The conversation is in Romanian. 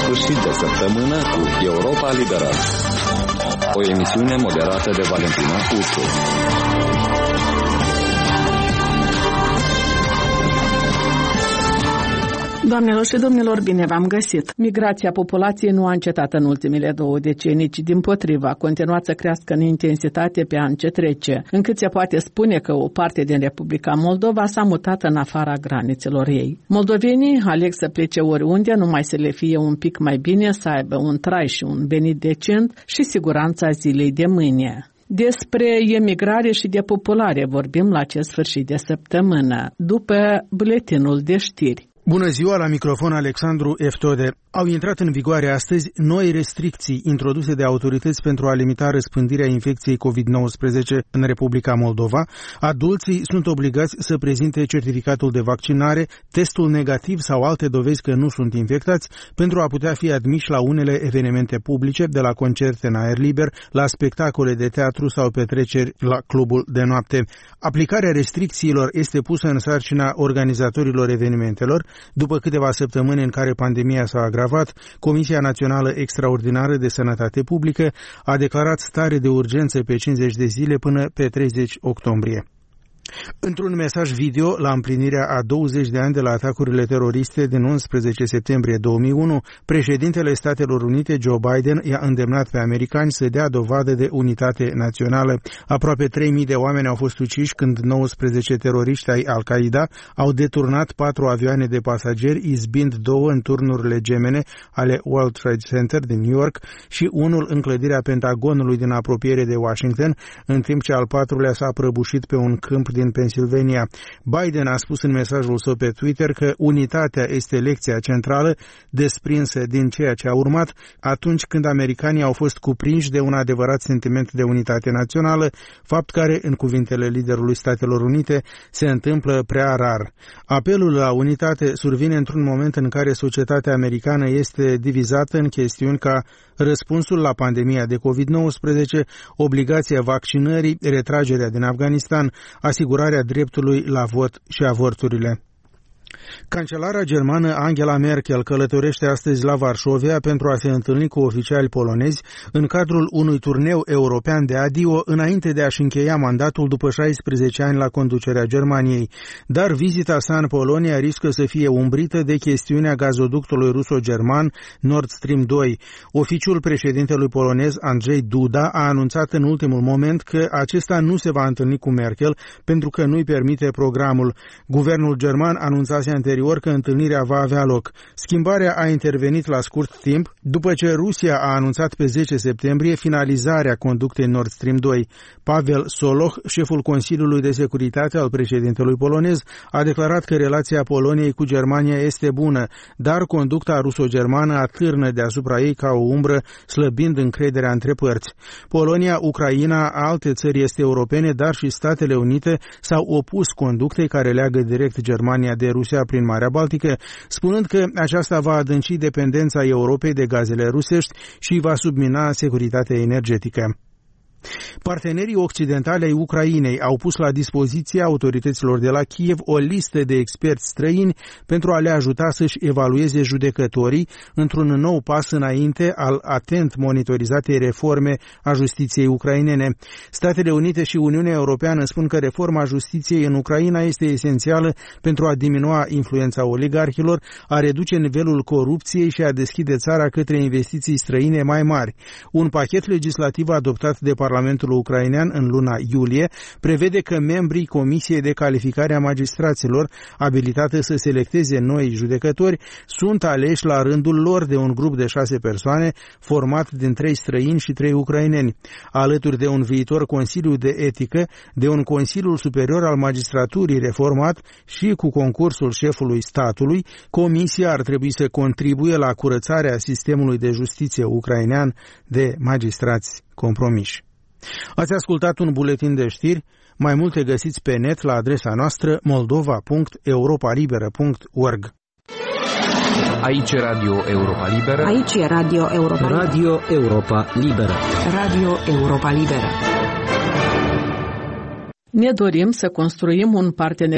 sfârșit de săptămână cu Europa Liberă. O emisiune moderată de Valentina Puțu. Doamnelor și domnilor, bine v-am găsit! Migrația populației nu a încetat în ultimele 2 decenii, ci dimpotrivă a continuat să crească în intensitate pe an ce trece, încât se poate spune că o parte din Republica Moldova s-a mutat în afara granițelor ei. Moldovenii aleg să plece oriunde, numai să le fie un pic mai bine, să aibă un trai și un venit decent și siguranța zilei de mâine. Despre emigrare și depopulare vorbim la acest sfârșit de săptămână, după buletinul de știri. Bună ziua, la microfon Alexandru Eftode. Au intrat în vigoare astăzi noi restricții introduse de autorități pentru a limita răspândirea infecției COVID-19 în Republica Moldova. Adulții sunt obligați să prezinte certificatul de vaccinare, testul negativ sau alte dovezi că nu sunt infectați pentru a putea fi admiși la unele evenimente publice, de la concerte în aer liber, la spectacole de teatru sau petreceri la clubul de noapte. Aplicarea restricțiilor este pusă în sarcina organizatorilor evenimentelor. După câteva săptămâni în care pandemia s-a agravat, Comisia Națională Extraordinară de Sănătate Publică a declarat stare de urgență pe 50 de zile până pe 30 octombrie. Într-un mesaj video, la împlinirea a 20 de ani de la atacurile teroriste din 11 septembrie 2001, președintele Statelor Unite, Joe Biden, i-a îndemnat pe americani să dea dovadă de unitate națională. Aproape 3.000 de oameni au fost uciși când 19 teroriști ai Al-Qaeda au deturnat 4 avioane de pasageri, izbind 2 în turnurile gemene ale World Trade Center din New York și unul în clădirea Pentagonului din apropiere de Washington, în timp ce al 4-lea s-a prăbușit pe un câmp din Pennsylvania. Biden a spus în mesajul său pe Twitter că unitatea este lecția centrală desprinsă din ceea ce a urmat atunci când americanii au fost cuprinși de un adevărat sentiment de unitate națională, fapt care, în cuvintele liderului Statelor Unite, se întâmplă prea rar. Apelul la unitate survine într-un moment în care societatea americană este divizată în chestiuni ca răspunsul la pandemia de COVID-19, obligația vaccinării, retragerea din Afganistan, asigurarea dreptului la vot și avorturile. Cancelara germană Angela Merkel călătorește astăzi la Varșovia pentru a se întâlni cu oficiali polonezi în cadrul unui turneu european de adio înainte de a-și încheia mandatul după 16 ani la conducerea Germaniei. Dar vizita sa în Polonia riscă să fie umbrită de chestiunea gazoductului ruso-german Nord Stream 2. Oficiul președintelui polonez Andrzej Duda a anunțat în ultimul moment că acesta nu se va întâlni cu Merkel pentru că nu-i permite programul. Guvernul german anunțase anterior că întâlnirea va avea loc. Schimbarea a intervenit la scurt timp după ce Rusia a anunțat pe 10 septembrie finalizarea conductei Nord Stream 2. Pavel Soloch, șeful Consiliului de Securitate al președintelui polonez, a declarat că relația Poloniei cu Germania este bună, dar conducta ruso-germană atârnă deasupra ei ca o umbră, slăbind încrederea între părți. Polonia, Ucraina, alte țări este europene, dar și Statele Unite s-au opus conductei care leagă direct Germania de Rusia prin Marea Baltică, spunând că aceasta va adânci dependența Europei de gazele rusești și va submina securitatea energetică. Partenerii occidentali ai Ucrainei au pus la dispoziția autorităților de la Kiev o listă de experți străini pentru a le ajuta să-și evalueze judecătorii într-un nou pas înainte al atent monitorizatei reforme a justiției ucrainene. Statele Unite și Uniunea Europeană spun că reforma justiției în Ucraina este esențială pentru a diminua influența oligarhilor, a reduce nivelul corupției și a deschide țara către investiții străine mai mari. Un pachet legislativ adoptat de Parlamentul ucrainean în luna iulie prevede că membrii Comisiei de Calificare a Magistraților, abilitate să selecteze noi judecători, sunt aleși la rândul lor de un grup de 6 persoane format din 3 străini și 3 ucraineni. Alături de un viitor Consiliu de Etică, de un Consiliul Superior al Magistraturii reformat și cu concursul șefului statului, Comisia ar trebui să contribuie la curățarea sistemului de justiție ucrainean de magistrați compromiși. Ați ascultat un buletin de știri, mai multe găsiți pe net la adresa noastră moldova.europalibera.org. Aici e Radio Europa Liberă. Aici e Radio Europa Liberă. Radio Europa Liberă. Radio Europa Liberă. Ne dorim să construim un parteneriat